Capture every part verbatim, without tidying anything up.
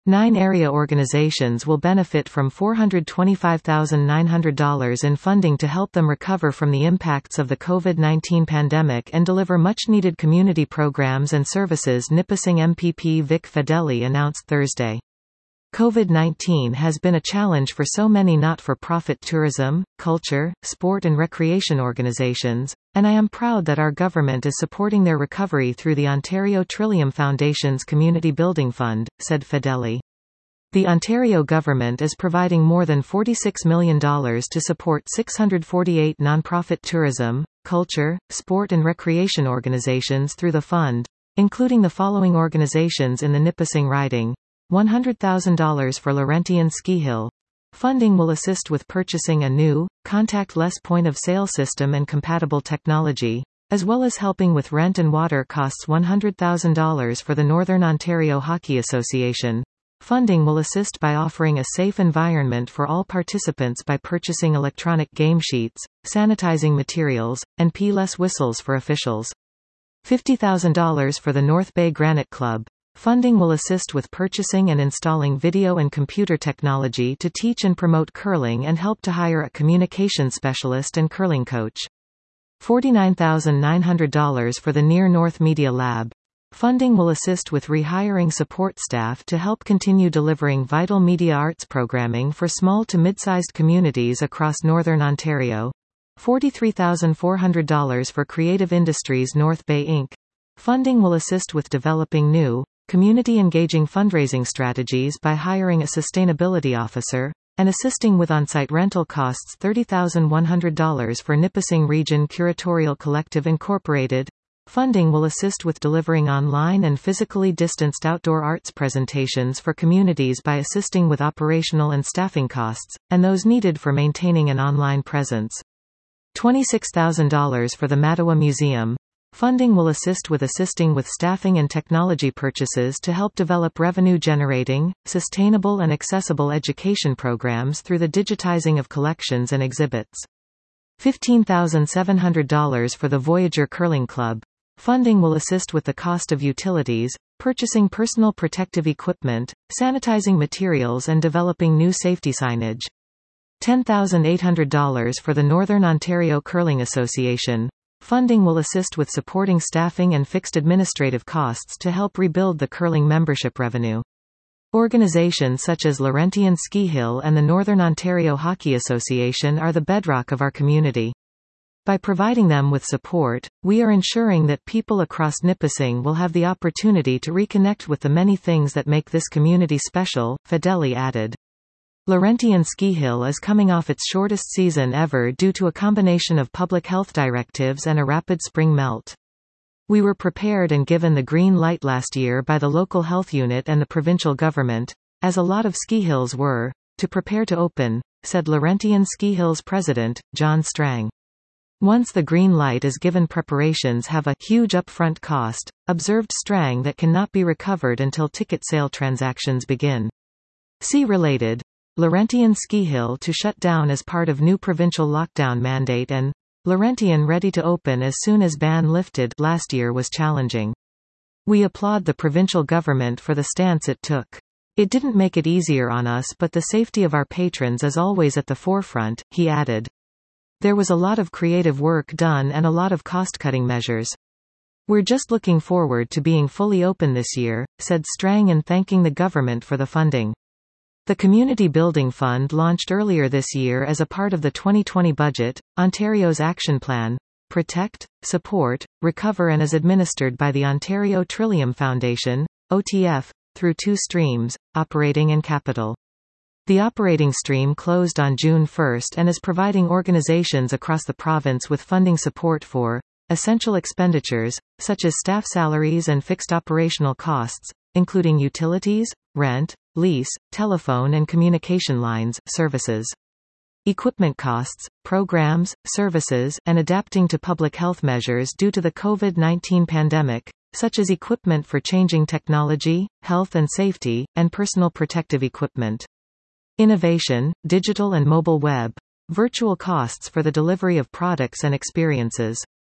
Nine area organizations will benefit from four hundred twenty-five thousand nine hundred dollars in funding to help them recover from the impacts of the COVID nineteen pandemic and deliver much-needed community programs and services, Nipissing M P P Vic Fedeli announced Thursday. COVID nineteen has been a challenge for so many not-for-profit tourism, culture, sport and recreation organizations, and I am proud that our government is supporting their recovery through the Ontario Trillium Foundation's Community Building Fund, said Fedeli. The Ontario government is providing more than forty-six million dollars to support six hundred forty-eight nonprofit tourism, culture, sport and recreation organizations through the fund, including the following organizations in the Nipissing riding. one hundred thousand dollars for Laurentian Ski Hill. Funding will assist with purchasing a new, contactless point-of-sale system and compatible technology, as well as helping with rent and water costs. one hundred thousand dollars for the Northern Ontario Hockey Association. Funding will assist by offering a safe environment for all participants by purchasing electronic game sheets, sanitizing materials, and P-less whistles for officials. fifty thousand dollars for the North Bay Granite Club. Funding will assist with purchasing and installing video and computer technology to teach and promote curling and help to hire a communication specialist and curling coach. forty-nine thousand nine hundred dollars for the Near North Media Lab. Funding will assist with rehiring support staff to help continue delivering vital media arts programming for small to mid-sized communities across Northern Ontario. forty-three thousand four hundred dollars for Creative Industries North Bay Incorporated. Funding will assist with developing new, community-engaging fundraising strategies by hiring a sustainability officer, and assisting with on-site rental costs. thirty thousand one hundred dollars for Nipissing Region Curatorial Collective Incorporated. Funding will assist with delivering online and physically distanced outdoor arts presentations for communities by assisting with operational and staffing costs, and those needed for maintaining an online presence. twenty-six thousand dollars for the Mattawa Museum. Funding will assist with assisting with staffing and technology purchases to help develop revenue-generating, sustainable and accessible education programs through the digitizing of collections and exhibits. fifteen thousand seven hundred dollars for the Voyager Curling Club. Funding will assist with the cost of utilities, purchasing personal protective equipment, sanitizing materials and developing new safety signage. ten thousand eight hundred dollars for the Northern Ontario Curling Association. Funding will assist with supporting staffing and fixed administrative costs to help rebuild the curling membership revenue. Organizations such as Laurentian Ski Hill and the Northern Ontario Hockey Association are the bedrock of our community. By providing them with support, we are ensuring that people across Nipissing will have the opportunity to reconnect with the many things that make this community special, Fedeli added. Laurentian Ski Hill is coming off its shortest season ever due to a combination of public health directives and a rapid spring melt. We were prepared and given the green light last year by the local health unit and the provincial government, as a lot of ski hills were, to prepare to open, said Laurentian Ski Hill's president, John Strang. Once the green light is given, preparations have a huge upfront cost, observed Strang, that cannot be recovered until ticket sale transactions begin. See related. Laurentian Ski Hill to shut down as part of new provincial lockdown mandate and Laurentian ready to open as soon as ban lifted last year was challenging. We applaud the provincial government for the stance it took. It didn't make it easier on us, but the safety of our patrons is always at the forefront, he added. There was a lot of creative work done and a lot of cost-cutting measures. We're just looking forward to being fully open this year, said Strang, and thanking the government for the funding. The Community Building Fund launched earlier this year as a part of the twenty twenty budget, Ontario's action plan, Protect, Support, Recover, and is administered by the Ontario Trillium Foundation, O T F, through two streams, operating and capital. The operating stream closed on June first and is providing organizations across the province with funding support for essential expenditures, such as staff salaries and fixed operational costs, including utilities, rent, lease, telephone and communication lines, services. Equipment costs, programs, services, and adapting to public health measures due to the COVID nineteen pandemic, such as equipment for changing technology, health and safety, and personal protective equipment. Innovation, digital and mobile web. Virtual costs for the delivery of products and experiences.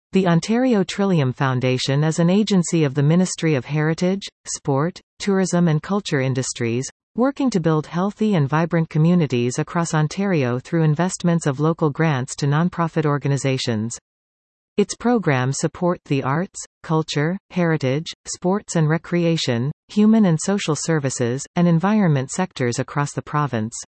The Ontario Trillium Foundation is an agency of the Ministry of Heritage, Sport, Tourism and Culture Industries, working to build healthy and vibrant communities across Ontario through investments of local grants to nonprofit organizations. Its programs support the arts, culture, heritage, sports and recreation, human and social services, and environment sectors across the province.